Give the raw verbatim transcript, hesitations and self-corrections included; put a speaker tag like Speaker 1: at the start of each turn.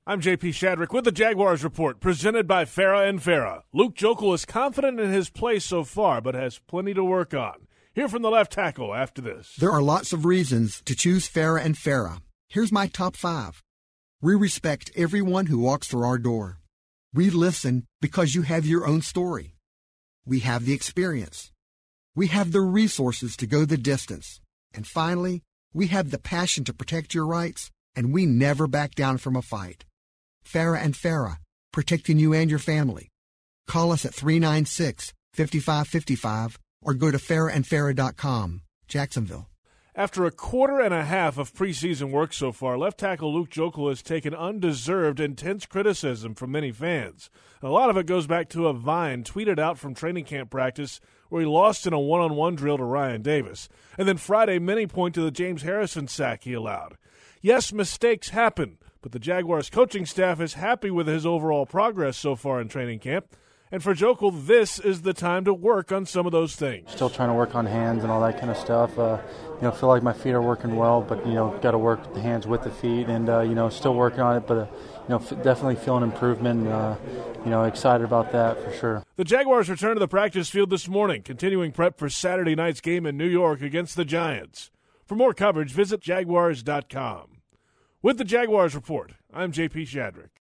Speaker 1: I'm J P Shadrick with the Jaguars Report, presented by Farah and Farah. Luke Joeckel is confident in his play so far, but has plenty to work on. Hear from the left tackle after this.
Speaker 2: There are lots of reasons to choose Farah and Farah. Here's my top five. We respect everyone who walks through our door. We listen because you have your own story. We have the experience. We have the resources to go the distance. And finally, we have the passion to protect your rights, and we never back down from a fight. Farah and Farah, protecting you and your family. Call us at three nine six, five five five five or go to farah and farah dot com. Jacksonville.
Speaker 1: After a quarter and a half of preseason work so far, left tackle Luke Joeckel has taken undeserved, intense criticism from many fans. A lot of it goes back to a vine tweeted out from training camp practice where he lost in a one-on-one drill to Ryan Davis. And then Friday, many point to the James Harrison sack he allowed. Yes, mistakes happen, but the Jaguars coaching staff is happy with his overall progress so far in training camp. And for Joeckel, this is the time to work on some of those things.
Speaker 3: Still trying to work on hands and all that kind of stuff. Uh, you know, feel like my feet are working well, but, you know, got to work the hands with the feet and, uh, you know, still working on it, but, uh, you know, f- definitely feeling improvement. Uh, you know, excited about that for sure.
Speaker 1: The Jaguars return to the practice field this morning, continuing prep for Saturday night's game in New York against the Giants. For more coverage, visit jaguars dot com. With the Jaguars Report, I'm J P Shadrick.